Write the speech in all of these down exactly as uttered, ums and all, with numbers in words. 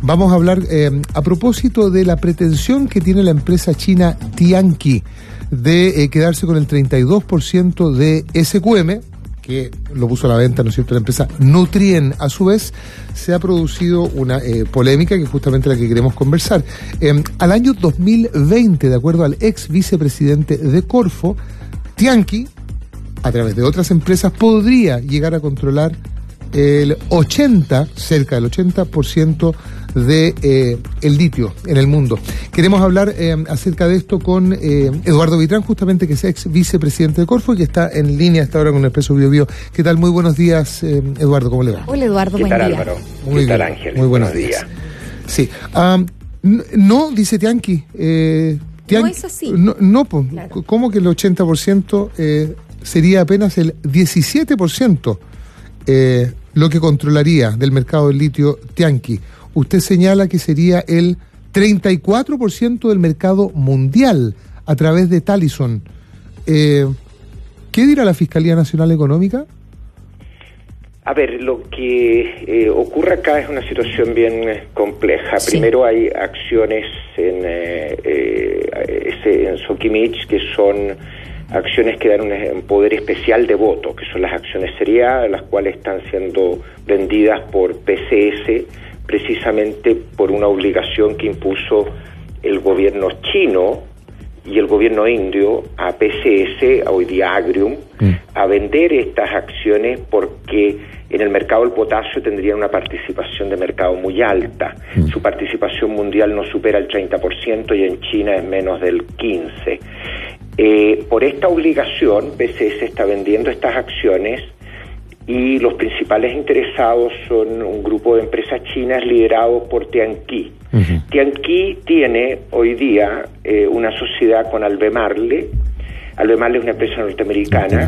Vamos a hablar eh, a propósito de la pretensión que tiene la empresa china Tianqi de eh, quedarse con el treinta y dos por ciento de S Q M, que lo puso a la venta, ¿no es cierto?, la empresa Nutrien. A su vez, se ha producido una eh, polémica que es justamente la que queremos conversar. Eh, al año dos mil veinte, de acuerdo al ex vicepresidente de Corfo, Tianqi, a través de otras empresas, podría llegar a controlar el ochenta, cerca del ochenta por ciento de eh, el litio en el mundo. Queremos hablar eh, acerca de esto con eh, Eduardo Vitrán, justamente, que es ex vicepresidente de Corfo y que está en línea hasta ahora con el Expreso Bio Bio. ¿Qué tal? Muy buenos días, eh, Eduardo, ¿cómo le va? Hola, Eduardo, buen día. ¿Qué tal, día. Álvaro? Muy ¿Qué tal, bien. Ángel? Muy buenos, buenos días. días. Sí. Um, no, dice Tianqi. Eh, Tianqui, no es así. No, no pues, claro. ¿Cómo que el ochenta por ciento eh, sería apenas el diecisiete por ciento eh, lo que controlaría del mercado del litio Tianqi? Usted señala que sería el treinta y cuatro por ciento del mercado mundial a través de Talison. Eh, ¿Qué dirá la Fiscalía Nacional Económica? A ver, lo que eh, ocurre acá es una situación bien eh, compleja. Sí. Primero hay acciones en, eh, eh, ese, en Sokimich que son acciones que dan un, un poder especial de voto, que son las acciones seriadas, las cuales están siendo vendidas por P C S, precisamente por una obligación que impuso el gobierno chino y el gobierno indio a P C S, a hoy día Agrium, mm. a vender estas acciones porque en el mercado del potasio tendrían una participación de mercado muy alta. Mm. Su participación mundial no supera el treinta por ciento y en China es menos del quince por ciento. Eh, por esta obligación, P C S está vendiendo estas acciones y los principales interesados son un grupo de empresas chinas liderados por Tianqi. Uh-huh. Tianqi tiene hoy día eh, una sociedad con Albemarle. Albemarle es una empresa norteamericana,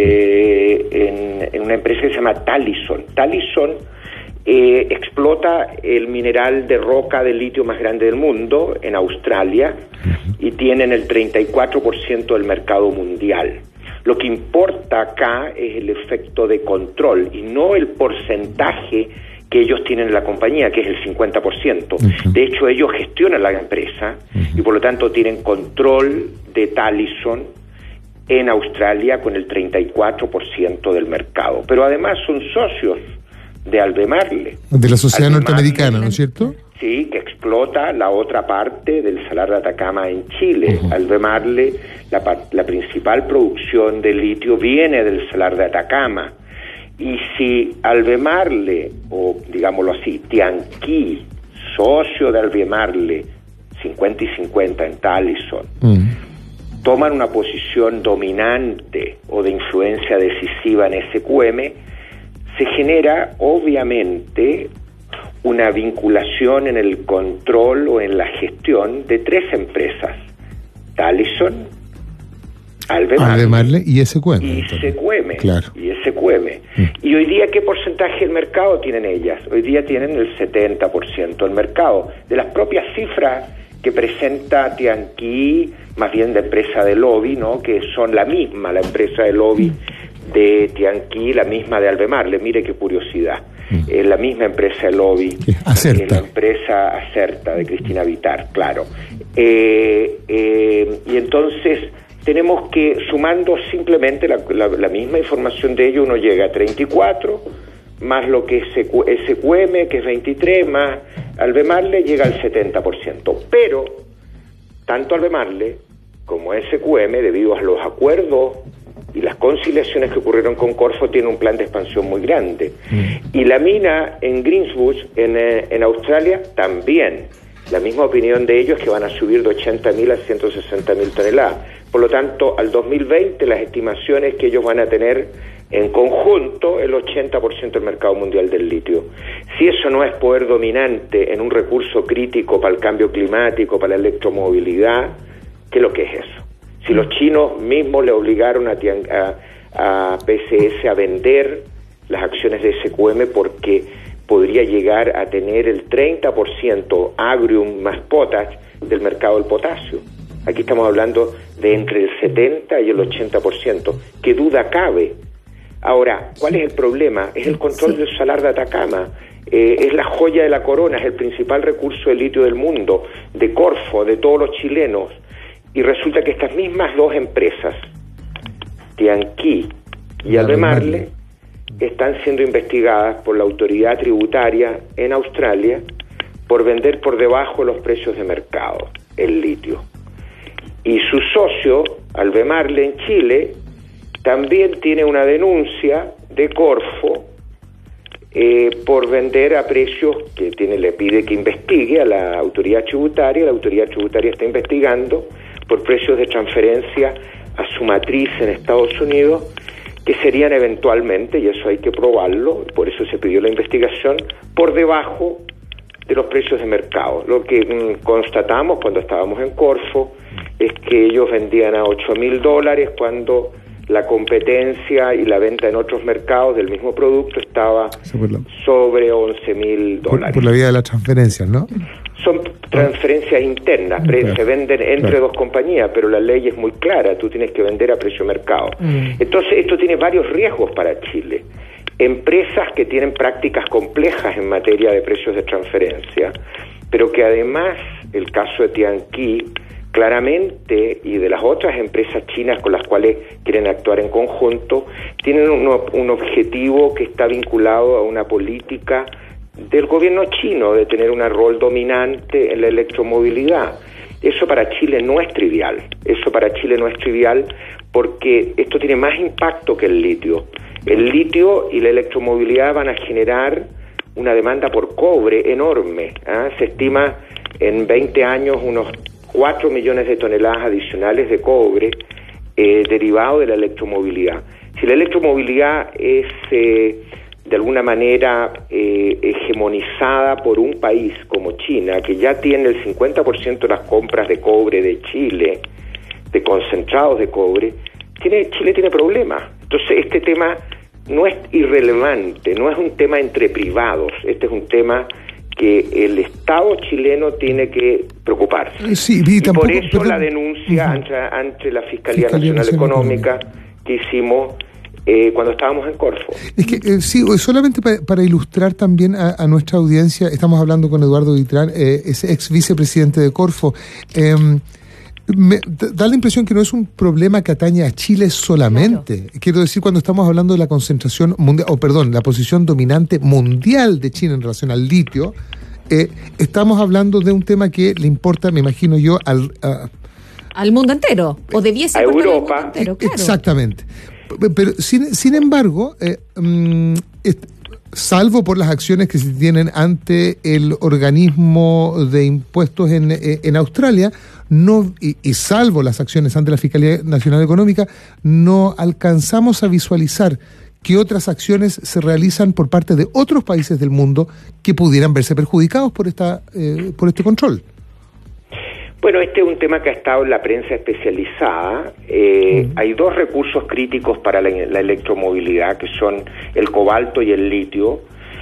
eh, en, en una empresa que se llama Talison. Talison eh, explota el mineral de roca de litio más grande del mundo en Australia uh-huh. y tienen el treinta y cuatro por ciento del mercado mundial. Lo que importa acá es el efecto de control y no el porcentaje que ellos tienen en la compañía, que es el cincuenta por ciento. Uh-huh. De hecho, ellos gestionan la empresa uh-huh. y por lo tanto tienen control de Talison en Australia con el treinta y cuatro por ciento del mercado. Pero además son socios de Albemarle. De la sociedad Albemarle, norteamericana, ¿no es cierto? Sí, que explota la otra parte del Salar de Atacama en Chile. Uh-huh. Albemarle, la, la principal producción de litio viene del Salar de Atacama. Y si Albemarle, o digámoslo así, Tianqi, socio de Albemarle, cincuenta y cincuenta en Talison, uh-huh. toman una posición dominante o de influencia decisiva en S Q M, se genera obviamente una vinculación en el control o en la gestión de tres empresas: Talison, Albemarle, Albemarle y S Q M. Y S Q M, claro. y S Q M. Mm. Y hoy día, ¿qué porcentaje del mercado tienen ellas? Hoy día tienen el setenta por ciento del mercado. De las propias cifras que presenta Tianqi, más bien de empresa de lobby, ¿no?, que son la misma, la empresa de lobby mm. de Tianqi, la misma de Albemarle. Mire qué curiosidad. Mm. Eh, la misma empresa de lobby, Acerta. Eh, la empresa Acerta de Cristina Vitar, claro. Eh, eh, y entonces tenemos que, sumando simplemente la, la, la misma información de ello, uno llega a treinta y cuatro, más lo que es S Q M, que es veintitrés, más Albemarle, llega al setenta por ciento. Pero tanto Albemarle como S Q M, debido a los acuerdos y las conciliaciones que ocurrieron con Corfo, tiene un plan de expansión muy grande. Mm. Y la mina en Greensbush, en, en Australia, también. La misma opinión de ellos, que van a subir de ochenta mil a ciento sesenta mil toneladas. Por lo tanto, al dos mil veinte, las estimaciones que ellos van a tener en conjunto el ochenta por ciento del mercado mundial del litio. Si eso no es poder dominante en un recurso crítico para el cambio climático, para la electromovilidad, ¿qué es lo que es eso? Si los chinos mismos le obligaron a, a, a P C S a vender las acciones de S Q M porque podría llegar a tener el treinta por ciento Agrium más Potash del mercado del potasio. Aquí estamos hablando de entre el setenta y el ochenta por ciento. ¿Qué duda cabe? Ahora, ¿cuál es el problema? Es el control sí. del Salar de Atacama. Eh, es la joya de la corona, es el principal recurso de litio del mundo, de Corfo, de todos los chilenos. Y resulta que estas mismas dos empresas, Tianqi y Albemarle, están siendo investigadas por la autoridad tributaria en Australia por vender por debajo de los precios de mercado el litio. Y su socio, Albemarle en Chile, también tiene una denuncia de Corfo eh, por vender a precios que tiene, le pide que investigue a la autoridad tributaria. La autoridad tributaria está investigando por precios de transferencia a su matriz en Estados Unidos, que serían eventualmente, y eso hay que probarlo, por eso se pidió la investigación, por debajo de los precios de mercado. Lo que mm, constatamos cuando estábamos en Corfo es que ellos vendían a ocho mil dólares cuando la competencia y la venta en otros mercados del mismo producto estaba sobre once mil dólares. Por la vía de las transferencias, ¿no? Son transferencias internas, pre- claro. se venden entre claro. dos compañías, pero la ley es muy clara, tú tienes que vender a precio mercado. Mm. Entonces esto tiene varios riesgos para Chile. Empresas que tienen prácticas complejas en materia de precios de transferencia, pero que además, el caso de Tianqi, claramente, y de las otras empresas chinas con las cuales quieren actuar en conjunto, tienen un, un objetivo que está vinculado a una política del gobierno chino de tener un rol dominante en la electromovilidad. Eso para Chile no es trivial, eso para Chile no es trivial porque esto tiene más impacto que el litio. El litio y la electromovilidad van a generar una demanda por cobre enorme, ¿eh? Se estima en veinte años unos cuatro millones de toneladas adicionales de cobre eh, derivado de la electromovilidad. Si la electromovilidad es eh, de alguna manera eh, hegemonizada por un país como China, que ya tiene el cincuenta por ciento de las compras de cobre de Chile, de concentrados de cobre, tiene, Chile tiene problemas. Entonces este tema no es irrelevante, no es un tema entre privados, este es un tema que el Estado chileno tiene que preocuparse. Sí, y, y tampoco, por eso perdón, la denuncia uh-huh. ante, ante la Fiscalía, Fiscalía Nacional, Nacional Económica, Económica que hicimos eh, cuando estábamos en Corfo. Es que eh, sí, solamente para, para ilustrar también a, a nuestra audiencia, estamos hablando con Eduardo Vitrán, eh, es ex vicepresidente de Corfo. Eh, Me da la impresión que no es un problema que atañe a Chile solamente. Claro. Quiero decir, cuando estamos hablando de la concentración mundial, o perdón, la posición dominante mundial de China en relación al litio, eh, estamos hablando de un tema que le importa, me imagino yo, al... A, al mundo entero, o debiese a importar Europa. Al mundo entero, claro. Exactamente. Pero, sin, sin embargo, eh, um, es, salvo por las acciones que se tienen ante el organismo de impuestos en, en Australia, no y, y salvo las acciones ante la Fiscalía Nacional Económica, no alcanzamos a visualizar qué otras acciones se realizan por parte de otros países del mundo que pudieran verse perjudicados por esta eh, por este control. Bueno, este es un tema que ha estado en la prensa especializada. Eh, uh-huh. Hay dos recursos críticos para la, la electromovilidad, que son el cobalto y el litio,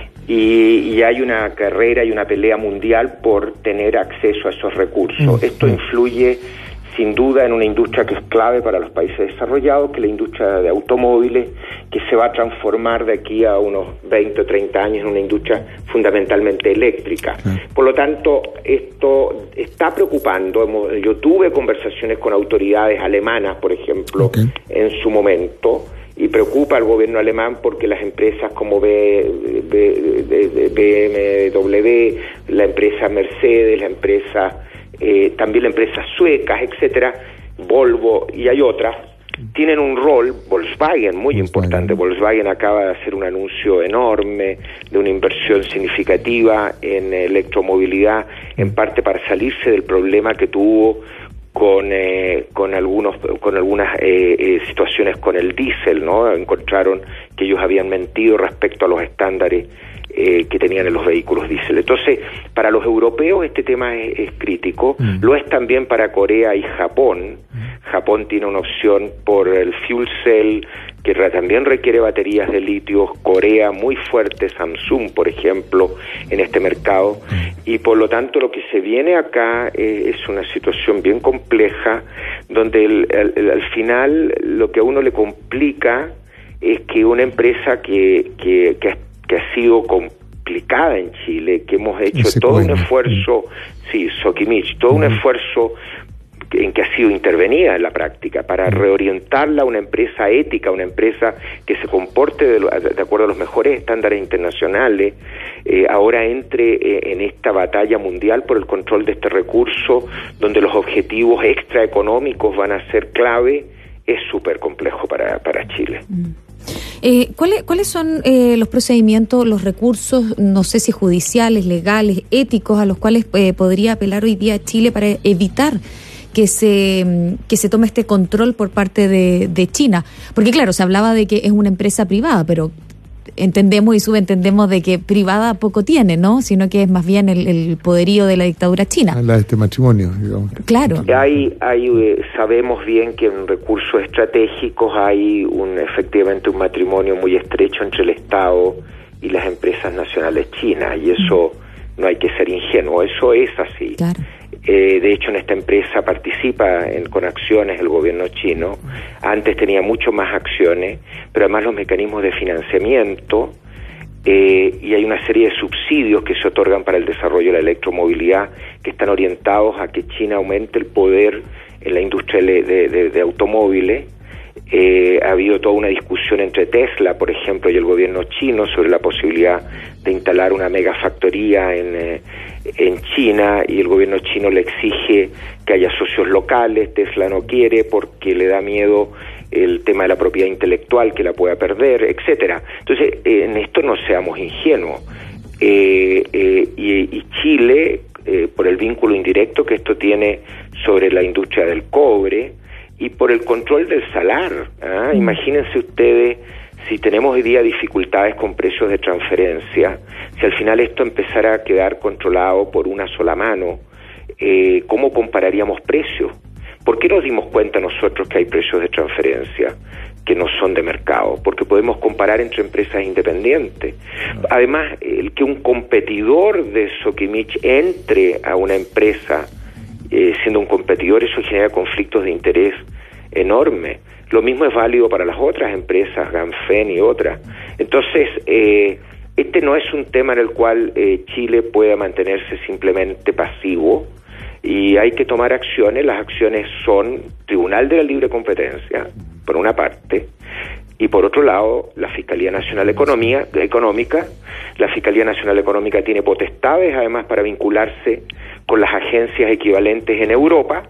y, y hay una carrera y una pelea mundial por tener acceso a esos recursos. Uh-huh. Esto influye sin duda en una industria que es clave para los países desarrollados, que es la industria de automóviles, que se va a transformar de aquí a unos veinte o treinta años en una industria fundamentalmente eléctrica. Sí. Por lo tanto, esto está preocupando. Yo tuve conversaciones con autoridades alemanas, por ejemplo, okay. en su momento, y preocupa al gobierno alemán porque las empresas como B, B, B, B M W, la empresa Mercedes, la empresa... Eh, también las empresas suecas, etcétera, Volvo y hay otras, tienen un rol, Volkswagen, muy Volkswagen. importante. Volkswagen acaba de hacer un anuncio enorme de una inversión significativa en electromovilidad, en parte para salirse del problema que tuvo con eh, con algunos con algunas eh, eh, situaciones con el diésel, ¿no? Encontraron que ellos habían mentido respecto a los estándares Eh, que tenían en los vehículos diésel. Entonces, para los europeos este tema es, es crítico, mm. lo es también para Corea y Japón. Mm. Japón tiene una opción por el fuel cell, que re- también requiere baterías de litio. Corea muy fuerte, Samsung, por ejemplo, en este mercado. Mm. Y por lo tanto, lo que se viene acá eh, es una situación bien compleja, donde el, el, el, al final lo que a uno le complica es que una empresa que, que, que, ha, que ha sido complicada en Chile, que hemos hecho Ese todo cuento. un esfuerzo, sí, Sokimich, todo uh-huh. un esfuerzo en que ha sido intervenida en la práctica para uh-huh. reorientarla a una empresa ética, una empresa que se comporte de, lo, de acuerdo a los mejores estándares internacionales, eh, ahora entre eh, en esta batalla mundial por el control de este recurso, donde los objetivos extraeconómicos van a ser clave, es súper complejo para, para Chile. Uh-huh. Eh, ¿cuáles, ¿Cuáles son eh, los procedimientos, los recursos, no sé si judiciales, legales, éticos, a los cuales eh, podría apelar hoy día Chile para evitar que se que se tome este control por parte de, de China? Porque claro, se hablaba de que es una empresa privada, pero entendemos y subentendemos de que privada poco tiene, ¿no? Sino que es más bien el, el poderío de la dictadura china. La de este matrimonio, digamos. Claro. Hay, hay, eh, sabemos bien que en recursos estratégicos hay un efectivamente un matrimonio muy estrecho entre el Estado y las empresas nacionales chinas, y eso mm. no hay que ser ingenuo, eso es así. Claro. Eh, de hecho, en esta empresa participa en, con acciones el gobierno chino. Antes tenía mucho más acciones, pero además los mecanismos de financiamiento eh, y hay una serie de subsidios que se otorgan para el desarrollo de la electromovilidad que están orientados a que China aumente el poder en la industria de, de, de, de automóviles. Eh, ha habido toda una discusión entre Tesla, por ejemplo, y el gobierno chino sobre la posibilidad de instalar una megafactoría en, eh, en China, y el gobierno chino le exige que haya socios locales. Tesla no quiere porque le da miedo el tema de la propiedad intelectual, que la pueda perder, etcétera. Entonces, eh, en esto no seamos ingenuos. Eh, eh, y, y Chile, eh, por el vínculo indirecto que esto tiene sobre la industria del cobre, y por el control del salar. ¿ah? Imagínense ustedes, si tenemos hoy día dificultades con precios de transferencia, si al final esto empezara a quedar controlado por una sola mano, eh, ¿cómo compararíamos precios? ¿Por qué nos dimos cuenta nosotros que hay precios de transferencia que no son de mercado? Porque podemos comparar entre empresas independientes. Además, el que un competidor de Sokimich entre a una empresa Eh, siendo un competidor, eso genera conflictos de interés enormes. Lo mismo es válido para las otras empresas, Ganfeng y otras. Entonces, eh, este no es un tema en el cual eh, Chile pueda mantenerse simplemente pasivo, y hay que tomar acciones. Las acciones son Tribunal de la Libre Competencia, por una parte, y por otro lado, la Fiscalía Nacional Economía, Económica. La Fiscalía Nacional Económica tiene potestades, además, para vincularse con las agencias equivalentes en Europa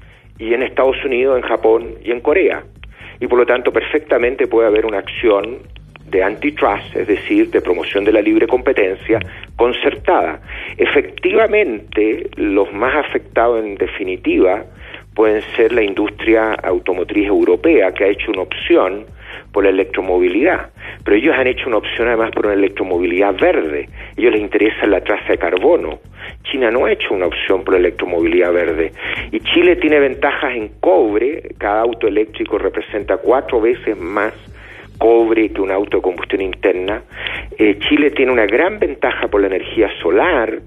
y en Estados Unidos, en Japón y en Corea. Y por lo tanto, perfectamente puede haber una acción de antitrust, es decir, de promoción de la libre competencia concertada. Efectivamente, los más afectados en definitiva pueden ser la industria automotriz europea, que ha hecho una opción por la electromovilidad, pero ellos han hecho una opción además por una electromovilidad verde. A ellos les interesa la traza de carbono. China no ha hecho una opción por la electromovilidad verde, y Chile tiene ventajas en cobre. Cada auto eléctrico representa cuatro veces más cobre que un auto de combustión interna. eh, Chile tiene una gran ventaja por la energía solar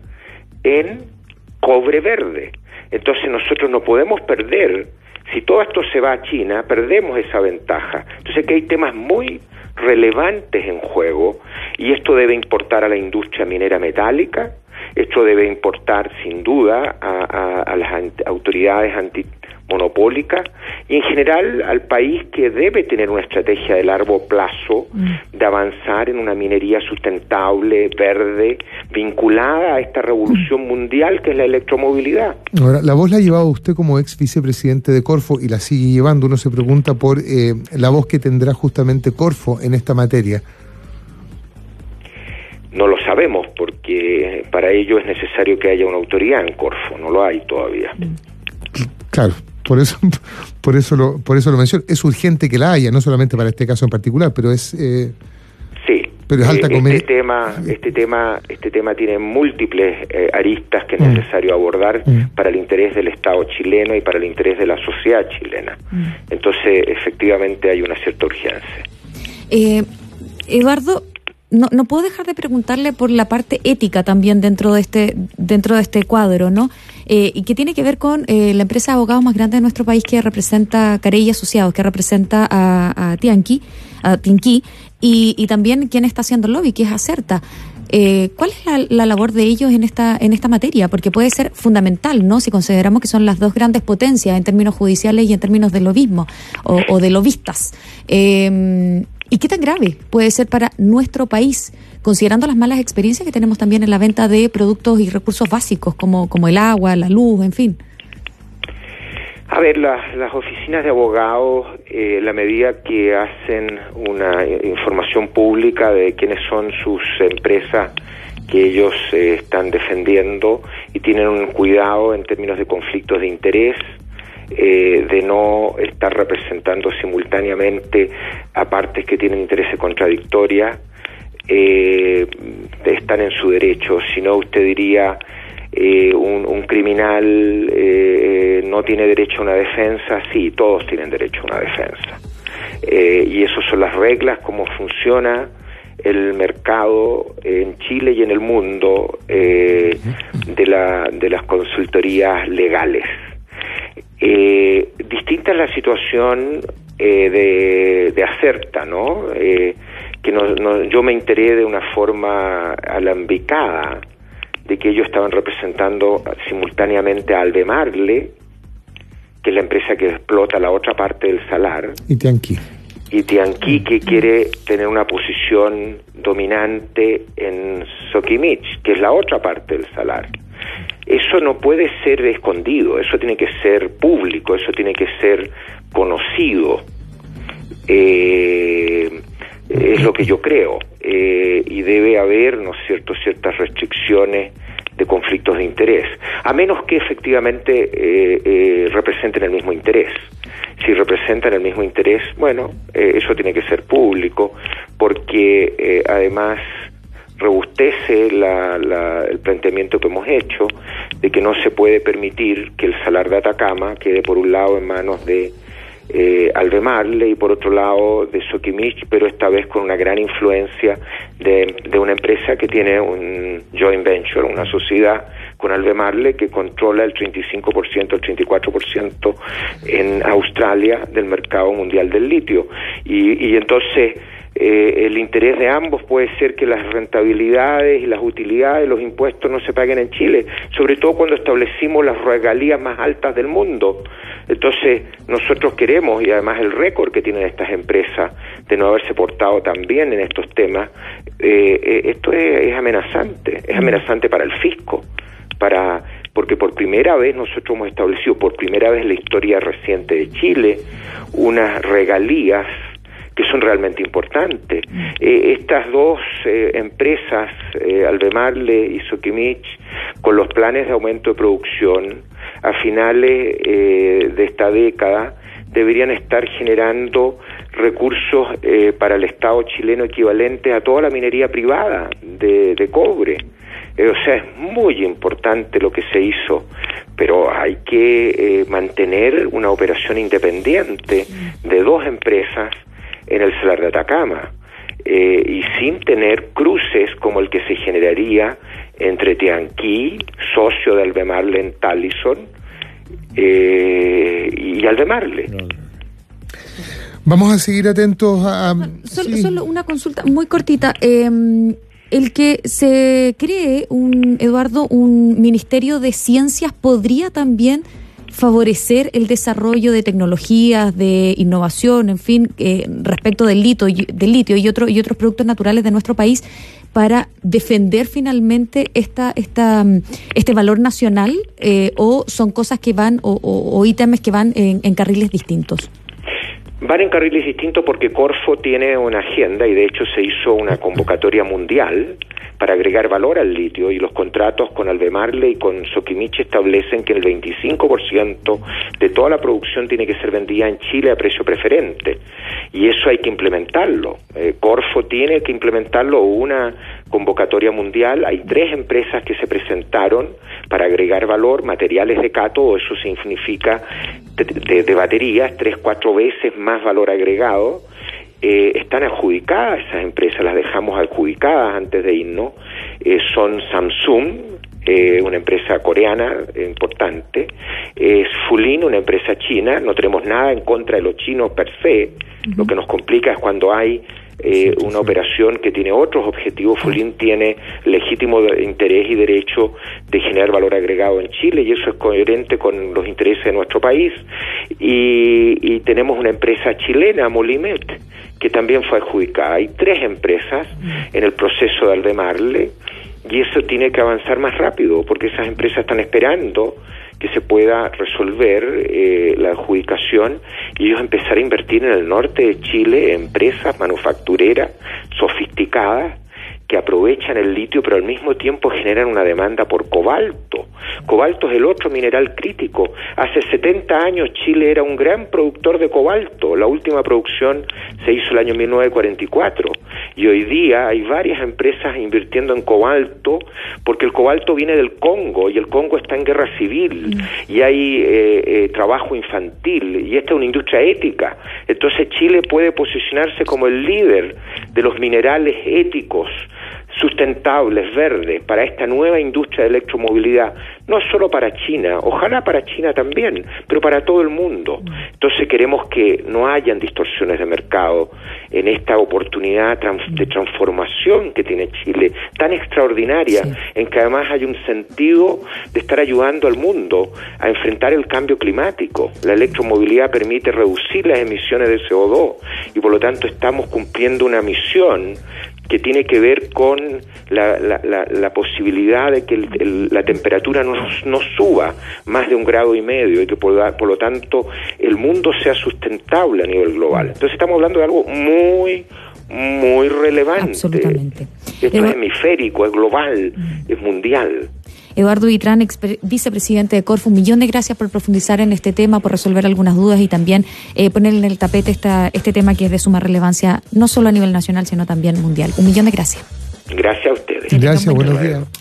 en cobre verde. Entonces nosotros no podemos perder. Si todo esto se va a China, perdemos esa ventaja. Entonces aquí hay temas muy relevantes en juego, y esto debe importar a la industria minera metálica, esto debe importar sin duda a, a, a las ant- autoridades antimonopólicas, y en general al país, que debe tener una estrategia de largo plazo mm. de avanzar en una minería sustentable, verde, vinculada a esta revolución mm. mundial que es la electromovilidad. Ahora, la voz la ha llevado usted como ex vicepresidente de Corfo, y la sigue llevando. Uno se pregunta por eh, la voz que tendrá justamente Corfo en esta materia. No lo sabemos, porque para ello es necesario que haya una autoridad en Corfo. No lo hay todavía. Claro, por eso por eso lo por eso lo menciono. Es urgente que la haya, no solamente para este caso en particular, pero es eh, sí. Pero es alta eh, comedia. Este tema, este tema, este tema tiene múltiples eh, aristas que es mm. necesario abordar mm. para el interés del Estado chileno y para el interés de la sociedad chilena. Mm. Entonces, efectivamente, hay una cierta urgencia. Eh, Eduardo, no, no puedo dejar de preguntarle por la parte ética también dentro de este dentro de este cuadro, ¿no? Eh, y que tiene que ver con eh, la empresa de abogados más grande de nuestro país, que representa Carey y Asociados, que representa a, a Tianqi, a Tianqi, y, y también quien está haciendo el lobby, que es Acerta. Eh, ¿Cuál es la, la labor de ellos en esta en esta materia? Porque puede ser fundamental, ¿no? Si consideramos que son las dos grandes potencias en términos judiciales y en términos de lobismo o, o de lobistas. Eh, ¿Y qué tan grave puede ser para nuestro país, considerando las malas experiencias que tenemos también en la venta de productos y recursos básicos como, como el agua, la luz, en fin? A ver, las, las oficinas de abogados, eh, la medida que hacen una información pública de quiénes son sus empresas que ellos eh, están defendiendo, y tienen un cuidado en términos de conflictos de interés, eh, de no estar representando simultáneamente a partes que tienen intereses contradictorias, eh, están en su derecho. Si no, usted diría... Eh, un, un criminal eh, no tiene derecho a una defensa. Sí, todos tienen derecho a una defensa, eh, y esas son las reglas, cómo funciona el mercado en Chile y en el mundo eh, de, la, de las consultorías legales. Eh, distinta es la situación eh, de, de Acerta, ¿no? Eh, que no, no, yo me enteré de una forma alambicada de que ellos estaban representando simultáneamente a Albemarle, que es la empresa que explota la otra parte del salar, y Tianqi. Y Tianqi, que quiere tener una posición dominante en Soquimich, que es la otra parte del salar. Eso no puede ser escondido, eso tiene que ser público, eso tiene que ser conocido. Eh... Es lo que yo creo, eh, y debe haber, ¿no es cierto?, ciertas restricciones de conflictos de interés, a menos que efectivamente eh, eh, representen el mismo interés. Si representan el mismo interés, bueno, eh, eso tiene que ser público, porque eh, además robustece la, la, el planteamiento que hemos hecho de que no se puede permitir que el salar de Atacama quede por un lado en manos de Eh, Albemarle y por otro lado de Soquimich, pero esta vez con una gran influencia de, de una empresa que tiene un joint venture, una sociedad con Albemarle que controla el treinta y cinco por ciento, el treinta y cuatro por ciento en Australia del mercado mundial del litio. Y, y entonces eh, el interés de ambos puede ser que las rentabilidades y las utilidades, los impuestos no se paguen en Chile, sobre todo cuando establecimos las regalías más altas del mundo. Entonces nosotros queremos, y además el récord que tienen estas empresas de no haberse portado tan bien en estos temas, eh, eh, esto es, es amenazante, es amenazante para el fisco, para porque por primera vez nosotros hemos establecido, por primera vez en la historia reciente de Chile, unas regalías que son realmente importantes. Eh, estas dos eh, empresas, eh, Albemarle y Soquimich, con los planes de aumento de producción, a finales eh, de esta década, deberían estar generando recursos eh, para el Estado chileno equivalentes a toda la minería privada de, de cobre. Eh, o sea, es muy importante lo que se hizo, pero hay que eh, mantener una operación independiente de dos empresas en el salar de Atacama, eh, y sin tener cruces como el que se generaría entre Tianqi, socio de Albemarle en Talison, eh, y Albemarle. Vamos a seguir atentos a... Solo, sí. solo una consulta muy cortita. Eh, el que se cree, un Eduardo, un Ministerio de Ciencias podría también favorecer el desarrollo de tecnologías, de innovación, en fin, eh, respecto del litio, del litio y, otro, y otros productos naturales de nuestro país, para defender finalmente esta, esta, este valor nacional, eh, o son cosas que van, o, o, o ítems que van en, en carriles distintos? Van en carriles distintos porque Corfo tiene una agenda, y de hecho se hizo una convocatoria mundial para agregar valor al litio, y los contratos con Albemarle y con Soquimich establecen que el veinticinco por ciento de toda la producción tiene que ser vendida en Chile a precio preferente, y eso hay que implementarlo. eh, Corfo tiene que implementarlo, una convocatoria mundial, hay tres empresas que se presentaron para agregar valor, materiales de cátodo, eso significa de, de, de baterías, tres, cuatro veces más valor agregado, eh, están adjudicadas esas empresas, las dejamos adjudicadas antes de irnos, eh, son Samsung, Eh, una empresa coreana eh, importante, es eh, Fulin, una empresa china. No tenemos nada en contra de los chinos per se, uh-huh. Lo que nos complica es cuando hay eh, una operación que tiene otros objetivos. Fulin tiene legítimo interés y derecho de generar valor agregado en Chile, y eso es coherente con los intereses de nuestro país. Y, y tenemos una empresa chilena, Molimet, que también fue adjudicada. Hay tres empresas en el proceso de Albemarle, y eso tiene que avanzar más rápido, porque esas empresas están esperando que se pueda resolver eh, la adjudicación y ellos empezar a invertir en el norte de Chile, empresas manufactureras sofisticadas que aprovechan el litio, pero al mismo tiempo generan una demanda por cobalto. Cobalto es el otro mineral crítico. Hace setenta años Chile era un gran productor de cobalto. La última producción se hizo el año mil novecientos cuarenta y cuatro. Y hoy día hay varias empresas invirtiendo en cobalto, porque el cobalto viene del Congo, y el Congo está en guerra civil, mm. y hay eh, eh, trabajo infantil, y esta es una industria ética. Entonces Chile puede posicionarse como el líder de los minerales éticos, sustentables, verdes, para esta nueva industria de electromovilidad, no solo para China, ojalá para China también, pero para todo el mundo. Entonces queremos que no hayan distorsiones de mercado en esta oportunidad de transformación que tiene Chile, tan extraordinaria, sí. En que además hay un sentido de estar ayudando al mundo a enfrentar el cambio climático. La electromovilidad permite reducir las emisiones de C O dos, y por lo tanto estamos cumpliendo una misión que tiene que ver con la, la, la, la posibilidad de que el, el, la temperatura no, no suba más de un grado y medio, y que por, por lo tanto el mundo sea sustentable a nivel global. Entonces estamos hablando de algo muy, muy relevante. Absolutamente. Esto Edu... es hemisférico, es global, mm. es mundial. Eduardo Vitrán, ex vicepresidente de Corfo, un millón de gracias por profundizar en este tema, por resolver algunas dudas y también eh, poner en el tapete esta, este tema que es de suma relevancia, no solo a nivel nacional, sino también mundial. Un millón de gracias. Gracias a ustedes. Gracias, buenos días.